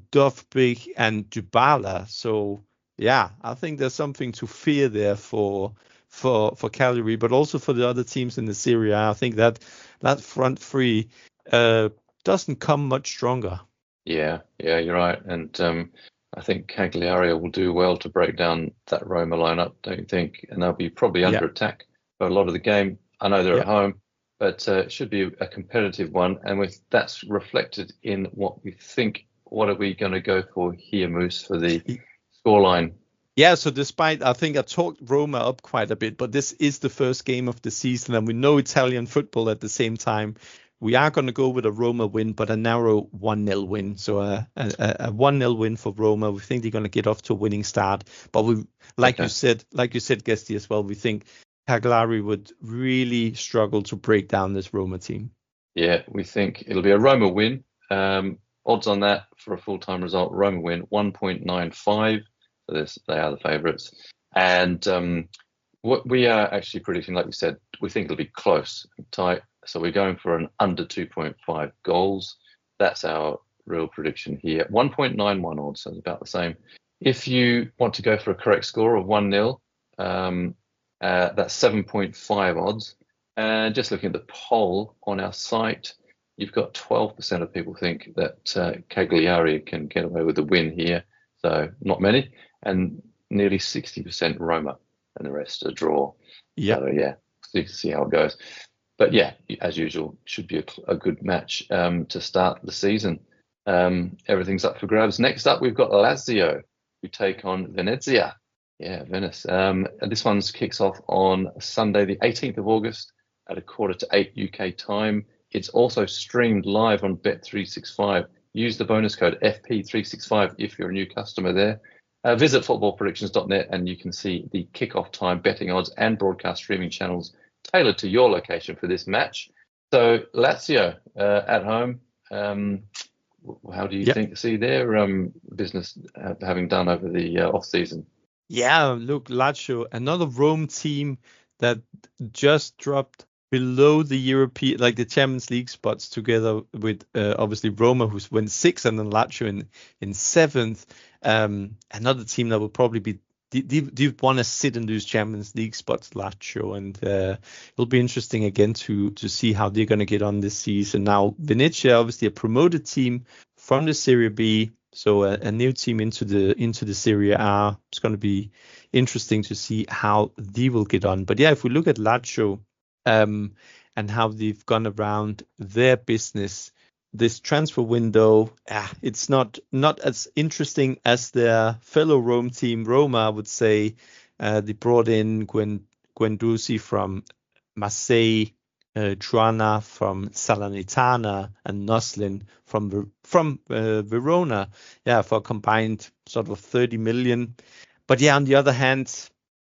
Dovbyk, and Dybala. So yeah, I think there's something to fear there for for for Cagliari, but also for the other teams in the Serie A. I think that that front three uh, doesn't come much stronger. Yeah, yeah, you're right. And um, I think Cagliari will do well to break down that Roma lineup, don't you think? And they'll be probably under Yeah. attack for a lot of the game. I know they're Yeah. at home, but uh, it should be a competitive one. And with that's reflected in what we think. What are we going to go for here, Moose, for the scoreline? Yeah, so despite, I think I talked Roma up quite a bit, but this is the first game of the season, and we know Italian football at the same time. We are going to go with a Roma win, but a narrow one nil win. So a, a, a one nil win for Roma. We think they're going to get off to a winning start. But we, like Okay. you said, like you said, Guesty, as well, we think Cagliari would really struggle to break down this Roma team. Yeah, we think it'll be a Roma win. Um, odds on that for a full-time result, Roma win one point nine five. So this, they are the favourites. And um, what we are actually predicting, like we said, we think it'll be close and tight. So we're going for an under two point five goals. That's our real prediction here. one point nine one odds, so it's about the same. If you want to go for a correct score of one nil, um, uh, that's seven point five odds. And just looking at the poll on our site, you've got twelve percent of people think that uh, Cagliari can get away with the win here. So not many. And nearly sixty percent Roma, and the rest a draw. Yeah. So yeah, see, see how it goes. But yeah, as usual, should be a, a good match um, to start the season. Um, everything's up for grabs. Next up, we've got Lazio, who take on Venezia. Yeah, Venice. Um, and this one kicks off on Sunday, the eighteenth of August at a quarter to eight U K time. It's also streamed live on Bet three sixty-five. Use the bonus code F P three sixty-five if you're a new customer there. Uh, visit football predictions dot net and you can see the kickoff time, betting odds, and broadcast streaming channels tailored to your location for this match. So Lazio uh, at home. Um, how do you Yep. think see their um, business uh, having done over the uh, off season? Yeah, look, Lazio, another Rome team that just dropped below the European, like the Champions League spots, together with uh, obviously Roma, who's went sixth, and then Lazio in in seventh. Um, another team that will probably be they, they, they want to sit in those Champions League spots, Lazio, and uh, it'll be interesting again to to see how they're going to get on this season. Now, Venezia, obviously a promoted team from the Serie B. So a, a new team into the into the Serie A. It's going to be interesting to see how they will get on. But yeah, if we look at Lazio um, and how they've gone around their business, this transfer window, ah, it's not not as interesting as their fellow Rome team, Roma. I would say uh, they brought in Gwen, Guendouzi from Marseille, Uh, Juana from Salernitana, and Noslin from Ver- from uh, Verona, yeah, for a combined sort of thirty million. But yeah, on the other hand,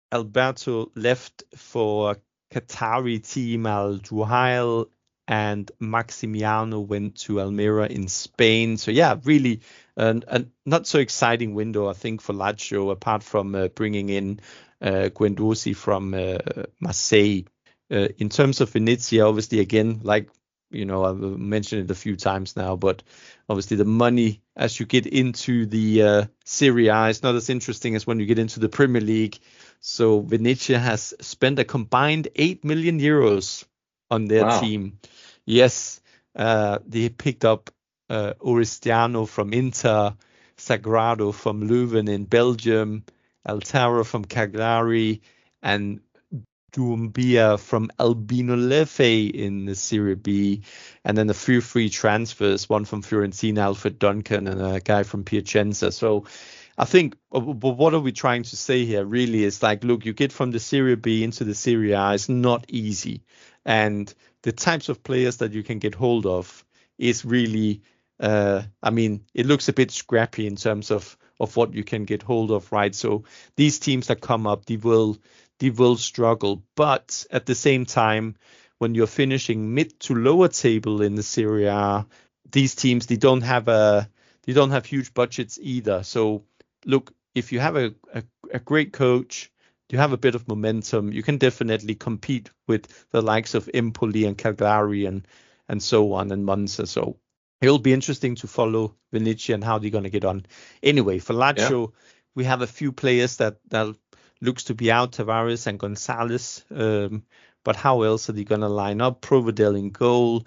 Alberto left for Qatari team Al Juhail, and Maximiano went to Almeria in Spain. So yeah, really a, a not so exciting window, I think, for Lazio, apart from uh, bringing in uh, Guendouzi from uh, Marseille. Uh, in terms of Venezia, obviously, again, like, you know, I've mentioned it a few times now, but obviously the money as you get into the uh, Serie A is not as interesting as when you get into the Premier League. So Venezia has spent a combined eight million euros on their Wow. team. Yes, uh, they picked up uh, Oristiano from Inter, Sagrado from Leuven in Belgium, Altaro from Cagliari, and Doumbia from Albino Leffe in the Serie B, and then a few free transfers, one from Fiorentina, Alfred Duncan, and a guy from Piacenza. So I think, but what are we trying to say here really is like, look, you get from the Serie B into the Serie A is not easy. And the types of players that you can get hold of is really, uh, I mean, it looks a bit scrappy in terms of, of what you can get hold of, right? So these teams that come up, they will, they will struggle. But at the same time, when you're finishing mid to lower table in the Serie A, these teams, they don't have a, they don't have huge budgets either. So look, if you have a, a, a great coach, you have a bit of momentum, you can definitely compete with the likes of Empoli and Cagliari and and so on, and Monza. So it'll be interesting to follow Venezia and how they're going to get on. Anyway, for Lazio, yeah. we have a few players that, that looks to be out, Tavares and Gonzalez. Um, but how else are they going to line up? Provedel in goal,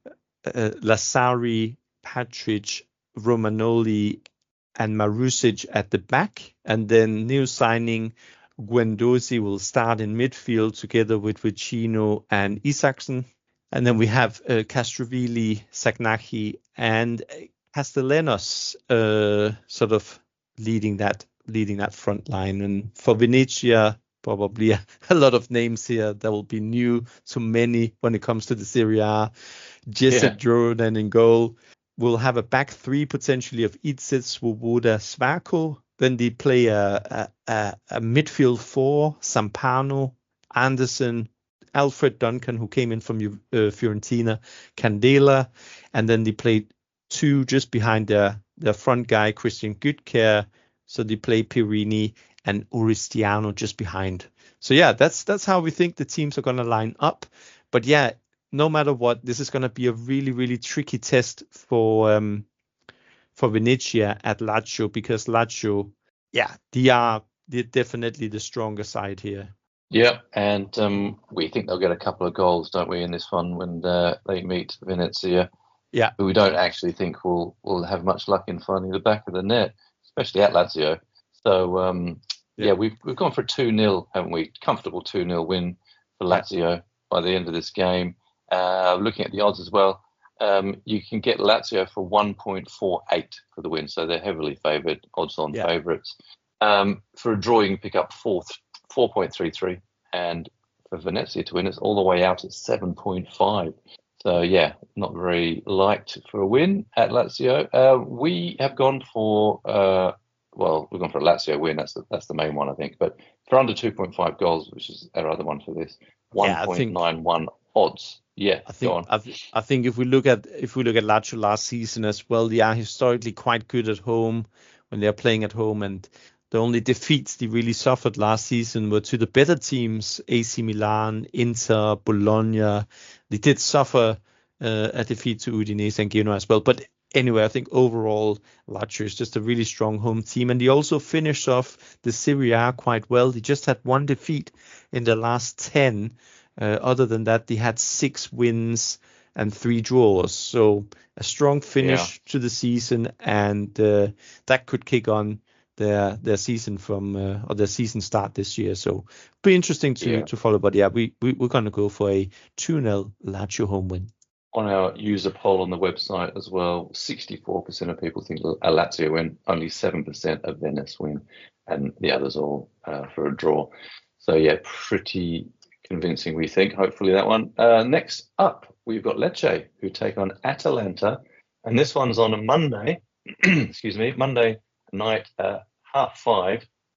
uh, Lazzari, Patric, Romagnoli, and Marusic at the back. And then new signing Guendouzi will start in midfield together with Vicino and Isaacson. And then we have uh, Castrovilli, Sagnachi, and Castellanos uh, sort of leading that leading that front line. And for Venezia, probably a, a lot of names here that will be new to many when it comes to the Serie A. Jesse yeah. Jordan in goal. We'll have a back three potentially of Itzet, Swoboda, Svako. Then they play a, a, a midfield four, Sampano, Anderson, Alfred Duncan, who came in from uh, Fiorentina, Candela. And then they played two just behind their, their front guy, Christian Gütker. So they play Pirini and Oristiano just behind. So yeah, that's that's how we think the teams are going to line up. But yeah, no matter what, this is going to be a really, really tricky test for um, for Venezia at Lazio, because Lazio, yeah, they are they're definitely the stronger side here. Yeah, and um, we think they'll get a couple of goals, don't we, in this one when uh, they meet Venezia? Yeah, who we don't actually think will will have much luck in finding the back of the net, especially at Lazio. So um, yeah. yeah, we've we've gone for a two nil, haven't we? Comfortable two nil win for Lazio by the end of this game. Uh, looking at the odds as well, um, you can get Lazio for one point four eight for the win, so they're heavily favoured, odds-on yeah. favourites. Um, for a draw, you can pick up four four point three three, and for Venezia to win, it's all the way out at seven point five. So yeah, not very liked for a win at Lazio. Uh, we have gone for uh, well, we've gone for a Lazio win. That's the, that's the main one, I think. But for under two point five goals, which is our other one for this, one point nine one odds. Yeah, I think I, th- I think if we look at if we look at Lazio last season as well, they are historically quite good at home when they are playing at home, and the only defeats they really suffered last season were to the better teams, A C Milan, Inter, Bologna. They did suffer uh, a defeat to Udinese and Genoa as well. But anyway, I think overall Lazio is just a really strong home team, and they also finished off the Serie A quite well. They just had one defeat in the last ten. Uh, other than that, they had six wins and three draws. So a strong finish yeah. to the season, and uh, that could kick on their their season from uh, or their season start this year. So pretty interesting to, yeah. to follow. But yeah, we, we we're going to go for a two nil Lazio home win. On our user poll on the website as well, sixty-four percent of people think a Lazio win, only seven percent a Venice win, and the others all uh, for a draw. So yeah, pretty convincing, we think. Hopefully that one. Uh, next up, we've got Lecce, who take on Atalanta, and this one's on a Monday. excuse me, Monday night, uh, half five.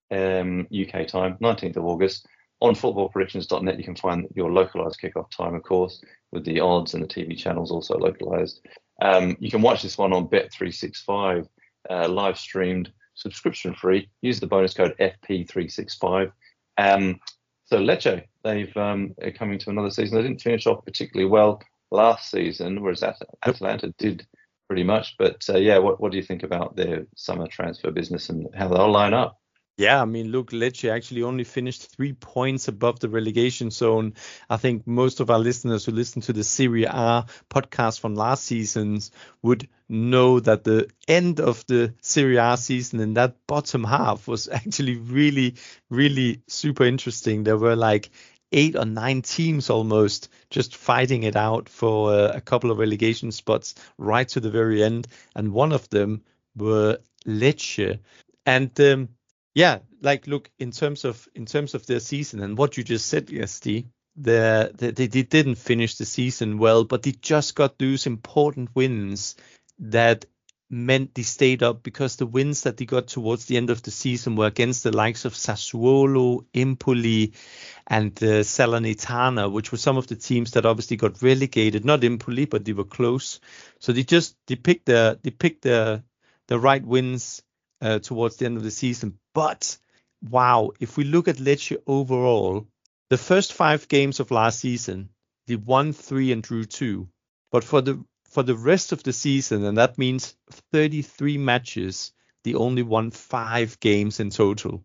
um, U K time, nineteenth of August. On football predictions dot net, you can find your localized kickoff time, of course, with the odds and the T V channels also localized. Um, you can watch this one on Bet three sixty-five, uh, live streamed, subscription free. Use the bonus code F P three sixty-five. Um, so Lecce, they've um, are coming to another season. They didn't finish off particularly well last season, whereas At- Atalanta did pretty much. But uh, yeah, what, what do you think about their summer transfer business and how they'll line up? Yeah, I mean, look, Lecce actually only finished three points above the relegation zone. I think most of our listeners who listen to the Serie A podcast from last seasons would know that the end of the Serie A season in that bottom half was actually really, really super interesting. There were like eight or nine teams almost just fighting it out for uh, a couple of relegation spots right to the very end. And one of them were Lecce. And um, yeah, like look in terms of in terms of their season and what you just said, Esti, the, the they, they didn't finish the season well, but they just got those important wins that meant they stayed up, because the wins that they got towards the end of the season were against the likes of Sassuolo, Empoli, and uh, Salernitana, which were some of the teams that obviously got relegated. Not Empoli, but they were close. So they just they picked the they picked the the right wins uh, towards the end of the season. But wow, if we look at Lecce overall, the first five games of last season, they won three and drew two. But for the for the rest of the season, and that means thirty-three matches, they only won five games in total.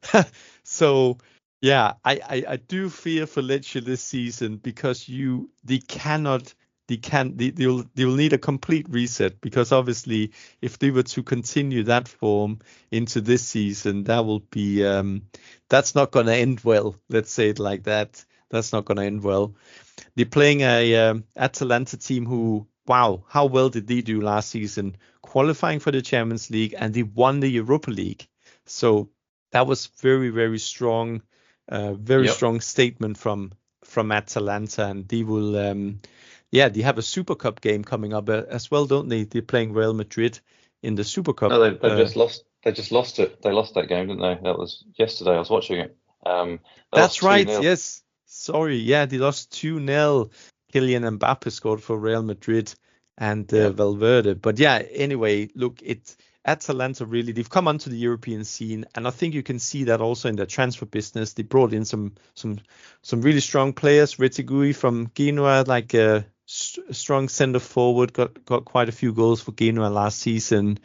So yeah, I, I, I do fear for Lecce this season, because you they cannot they can they, they'll they'll need a complete reset, because obviously if they were to continue that form into this season, that will be um that's not going to end well. Let's say it like that. That's not going to end well. They're playing a um, Atalanta team who, wow, how well did they do last season, qualifying for the Champions League, and they won the Europa League. So that was very, very strong, uh, very Yep. strong statement from from Atalanta, and they will, um, yeah, they have a Super Cup game coming up uh, as well, don't they? They're playing Real Madrid in the Super Cup. No, they they uh, just lost. They just lost it. They lost that game, didn't they? That was yesterday. I was watching it. Um, they That's lost right. two nil. Yes. Sorry. Yeah, they lost two nil. Kylian Mbappe scored for Real Madrid and uh, Yeah. Valverde. But yeah, anyway, look, it's Atalanta really, they've come onto the European scene, and I think you can see that also in their transfer business. They brought in some some some really strong players. Retegui from Genoa, like a st- strong centre forward, got got quite a few goals for Genoa last season.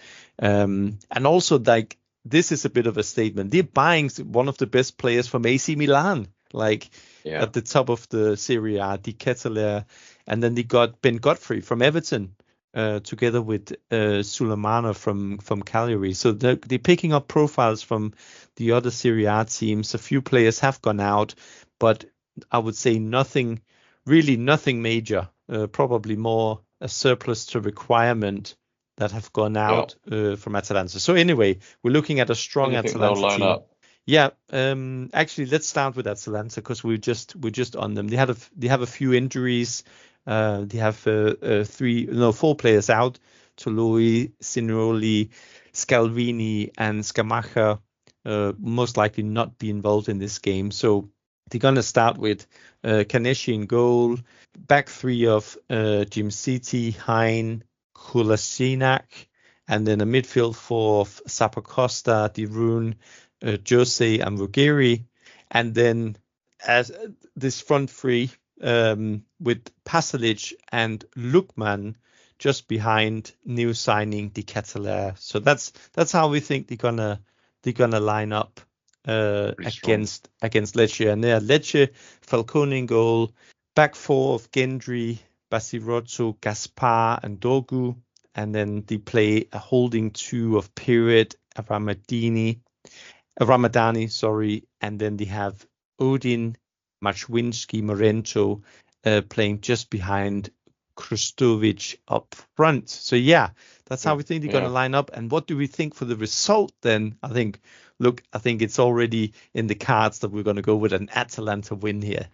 Um, and also, like, this is a bit of a statement. They're buying one of the best players from A C Milan, like Yeah. at the top of the Serie A, Di Ketelaere, and then they got Ben Godfrey from Everton, uh, together with uh, Sulemana from from Cagliari. So they're, they're picking up profiles from the other Serie A teams. A few players have gone out, but I would say nothing, really nothing major. Uh, probably more a surplus to requirement that have gone out uh, from Atalanta. So anyway, we're looking at a How strong do you think they'll Atalanta line team. up? Yeah, um, actually, let's start with Atalanta, because we just we're just on them. They had a f- they have a few injuries. Uh, they have uh, uh, three no four players out: Toloi, Signori, Scalvini, and Scamacca. Uh, most likely not be involved in this game. So they're gonna start with uh, Kaneshi in goal, back three of uh, Jim City, Hein, Kolasinac, and then a midfield four of Zappacosta, De Roon, uh, Jose, and Ruggieri, and then as uh, this front three um, with Pasalic and Lukman just behind new signing Di Ketelaere. So that's that's how we think they're gonna they're gonna line up uh, Pretty strong. against against Lecce. And there, Lecce, Falcone in goal, back four of Gendry, Basirotto, Gaspar, and Dogu, and then they play a holding two of Pirit, Ramadini, uh, Ramadani, sorry, and then they have Odin, Machwinski, Morento uh, playing just behind Krustovic up front. So yeah, that's how we think they're Yeah. going to line up. And what do we think for the result then? I think, look, I think it's already in the cards that we're going to go with an Atalanta win here.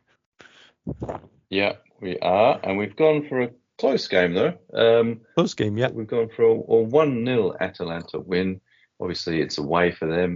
Yeah, we are, and we've gone for a close game though. Um, Close game, yeah. We've gone for a, a one nil Atalanta win. Obviously, it's away for them.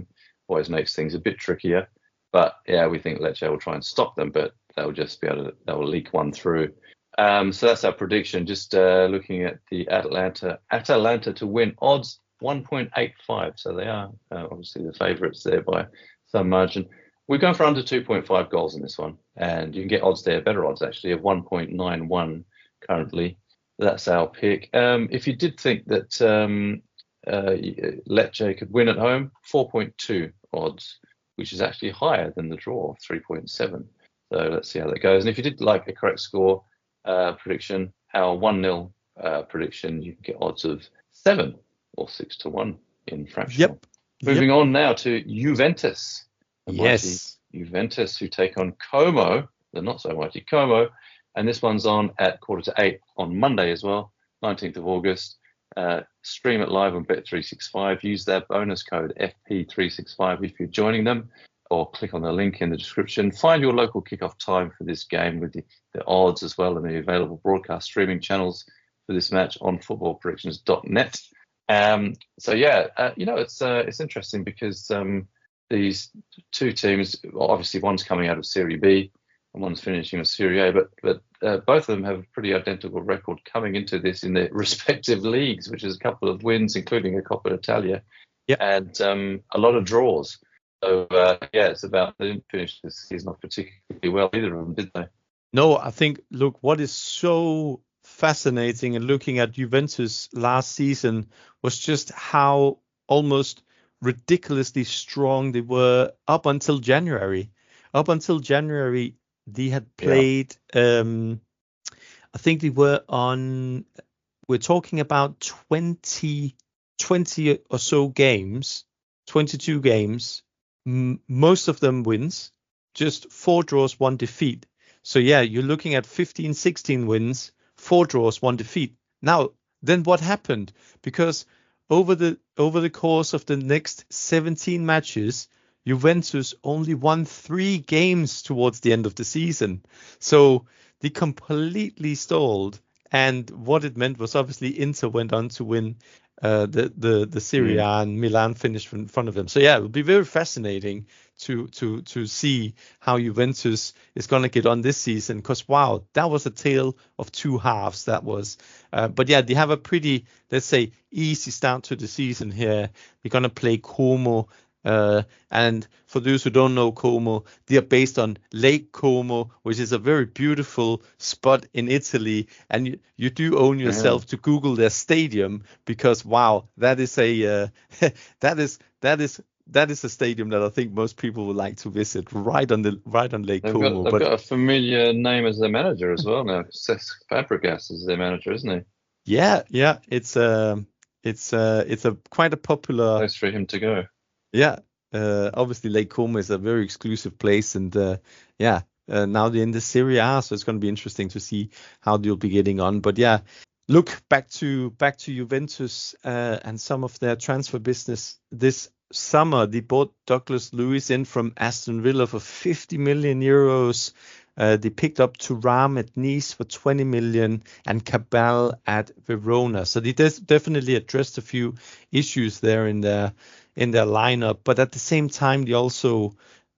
always makes things a bit trickier. But yeah, we think Lecce will try and stop them, but they'll just be able to, they'll leak one through. Um, so that's our prediction. Just uh, looking at the Atalanta, Atalanta to win odds one point eight five. So they are uh, obviously the favourites there by some margin. We're going for under two point five goals in this one, and you can get odds there, better odds actually, of one point nine one currently. That's our pick. Um, if you did think that um, uh, Lecce could win at home, four point two odds, which is actually higher than the draw, three point seven. So let's see how that goes. And if you did like a correct score uh, prediction, our one nil uh, prediction, you can get odds of seven or six to one in fractional. Yep. Moving yep. on now to Juventus. The Yes. Juventus, who take on Como, the not so mighty Como. And this one's on at quarter to eight on Monday as well, nineteenth of August. Uh, stream it live on Bet three sixty-five. Use their bonus code F P three sixty-five if you're joining them, or click on the link in the description. Find your local kickoff time for this game with the, the odds as well and the available broadcast streaming channels for this match on football predictions dot net. Um, so yeah, uh, you know, it's uh, it's interesting because um, these two teams, obviously one's coming out of Serie B and one's finishing with Serie A, but but uh, both of them have a pretty identical record coming into this in their respective leagues, which is a couple of wins, including a Coppa Italia, Yep. and um, a lot of draws. So uh, yeah, it's about they didn't finish this season off particularly well, either of them, did they? No, I think, look, what is so fascinating and looking at Juventus last season was just how almost ridiculously strong they were up until January. Up until January, they had played, yeah. um, I think they were on, we're talking about twenty, twenty or so games, twenty-two games, m- most of them wins, just four draws, one defeat. So yeah, you're looking at fifteen, sixteen wins, four draws, one defeat. Now, then what happened? Because over the over the course of the next seventeen matches, Juventus only won three games towards the end of the season. So they completely stalled. And what it meant was obviously Inter went on to win uh, the, the, the Serie A, mm. and Milan finished in front of them. So yeah, it will be very fascinating to to to see how Juventus is going to get on this season, because wow, that was a tale of two halves. That was, uh, but yeah, they have a pretty, let's say, easy start to the season here. They're going to play Como, uh, and for those who don't know Como, they are based on Lake Como, which is a very beautiful spot in Italy, and you, you do own yourself yeah. to Google their stadium, because wow, that is a uh, that is that is. That is a stadium that I think most people would like to visit, right on the right on Lake they've Como. Got, they've but, got a familiar name as their manager as well now. Cesc Fabregas is their manager, isn't he? Yeah, yeah, it's um, it's uh, it's a quite a popular place for him to go. Yeah, uh, obviously Lake Como is a very exclusive place, and uh, yeah, uh, now they're in the Serie A, so it's going to be interesting to see how they'll be getting on. But yeah, look back to back to Juventus uh, and some of their transfer business this summer. They bought Douglas Luiz in from Aston Villa for fifty million euros. Uh, they picked up Thuram at Nice for twenty million and Cabal at Verona. So they des- definitely addressed a few issues there in their in their lineup. But at the same time, they also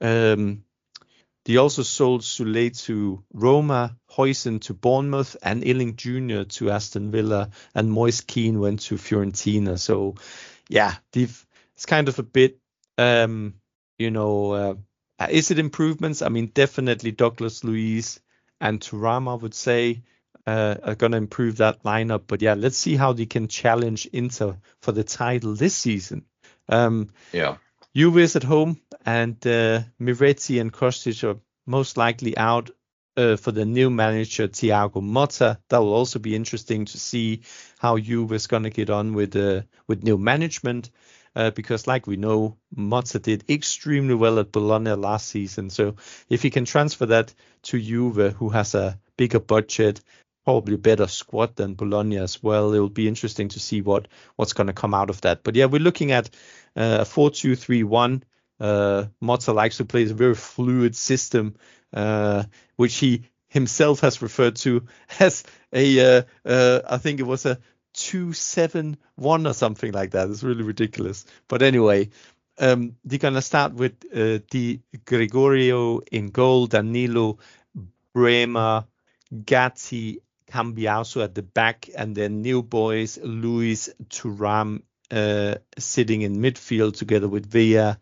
um, they also sold Sule to Roma, Huijsen to Bournemouth, and Illing Junior to Aston Villa, and Moise Kean went to Fiorentina. So yeah, they've it's kind of a bit, um, you know, uh, is it improvements? I mean, definitely Douglas Luiz and Thuram, I would say, uh, are going to improve that lineup. But yeah, let's see how they can challenge Inter for the title this season. Um, yeah. Juve is at home, and uh, Miretti and Kostic are most likely out uh, for the new manager, Thiago Motta. That will also be interesting to see how Juve is going to get on with uh, with new management. Uh, because like we know, Motta did extremely well at Bologna last season. So if he can transfer that to Juve, who has a bigger budget, probably better squad than Bologna as well, it will be interesting to see what, what's going to come out of that. But yeah, we're looking at uh, a four two three one. Uh, Motta likes to play a very fluid system, uh, which he himself has referred to as a, uh, uh, I think it was a two seven one or something like that. It's really ridiculous. But anyway, um, they're gonna start with uh, Di Gregorio in goal, Danilo, Bremer, Gatti, Cambiaso at the back, and then new boys Luis Thuram uh, sitting in midfield together with Villa,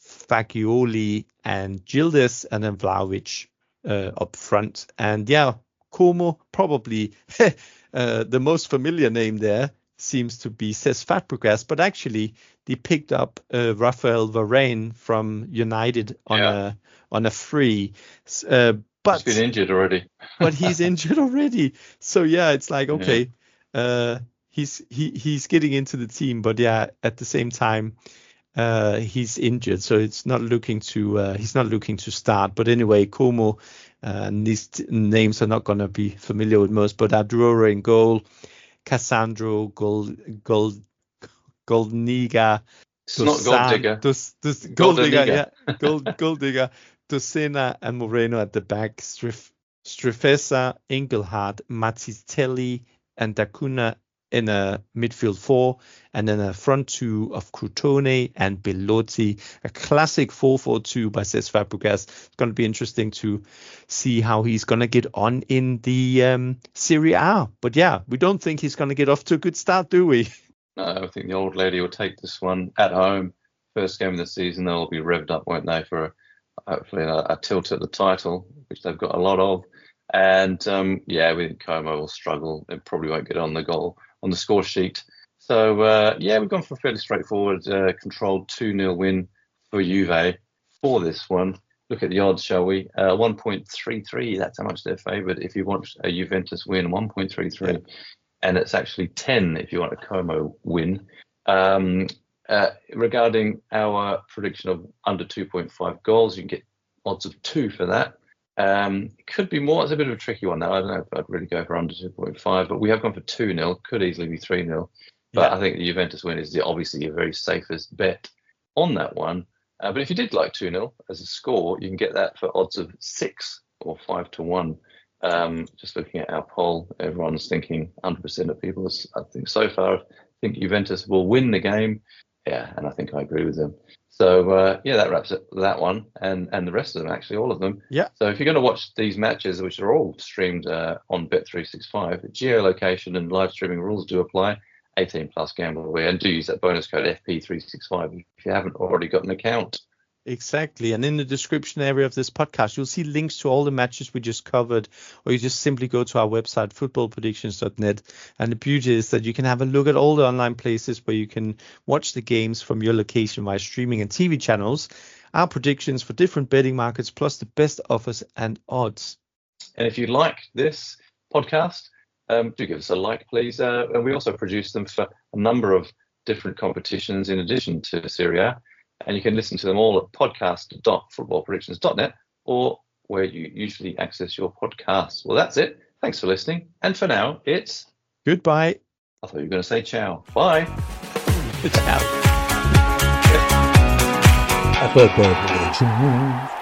Fagioli, and Gildes, and then Vlahovic uh, up front. And yeah, Como, probably uh, the most familiar name there seems to be Cesc Fabregas, but actually they picked up uh, Rafael Varane from United on Yeah. a on a free. Uh, but He's been injured already. but he's injured already. So yeah, it's like okay, uh, he's he he's getting into the team, but yeah, at the same time, uh, he's injured, so it's not looking to uh, he's not looking to start. But anyway, Como, uh, and these t- names are not gonna be familiar with most, but Adrora in goal, Cassandro, Gold Gold Goldniga. It's not Gold Digger. Dos, dos, Gold Digger, Goldeniga. yeah. Gold, Gold Digger. Tosena and Moreno at the back. Strif, Strifesa, Engelhardt, Mattitelli, and Dacuna in a midfield four. And then a front two of Crotone and Belotti. A classic four four two by Cesc Fabregas. It's going to be interesting to see how he's going to get on in the um, Serie A. But yeah, we don't think he's going to get off to a good start, do we? No, I think the old lady will take this one at home. First game of the season, they'll be revved up, won't they, for a, hopefully a, a tilt at the title, which they've got a lot of. And um, yeah, we think Como will struggle. It probably won't get on the goal on the score sheet. So uh, yeah, we've gone for a fairly straightforward, uh, controlled two nil win for Juve for this one. Look at the odds, shall we? Uh, one point three three. That's how much they're favoured. If you want a Juventus win, one point three three. Yeah. And it's actually ten if you want a Como win. Um, uh, regarding our prediction of under two point five goals, you can get odds of two for that. Um, it could be more. It's a bit of a tricky one now. I don't know if I'd really go for under two point five, but we have gone for two nil. Could easily be three nil. But yeah. I think the Juventus win is the, obviously a very safest bet on that one. Uh, but if you did like two nil as a score, you can get that for odds of six or five to one. Um, just looking at our poll, everyone's thinking one hundred percent of people, I think so far, think Juventus will win the game. Yeah, and I think I agree with them. So, uh, yeah, that wraps up that one and, and the rest of them, actually, all of them. Yeah. So if you're going to watch these matches, which are all streamed uh, on Bet three sixty-five, geolocation and live streaming rules do apply. eighteen plus gamble away, and do use that bonus code F P three sixty-five if you haven't already got an account. Exactly. And in the description area of this podcast, you'll see links to all the matches we just covered, or you just simply go to our website, football predictions dot net. And the beauty is that you can have a look at all the online places where you can watch the games from your location via streaming and T V channels, our predictions for different betting markets, plus the best offers and odds. And if you like this podcast, um, do give us a like, please. Uh, and we also produce them for a number of different competitions in addition to Serie A. And you can listen to them all at podcast dot football predictions dot net or where you usually access your podcasts. Well, that's it. Thanks for listening. And for now, it's... Goodbye. I thought you were going to say ciao. Bye. Ciao. Football predictions.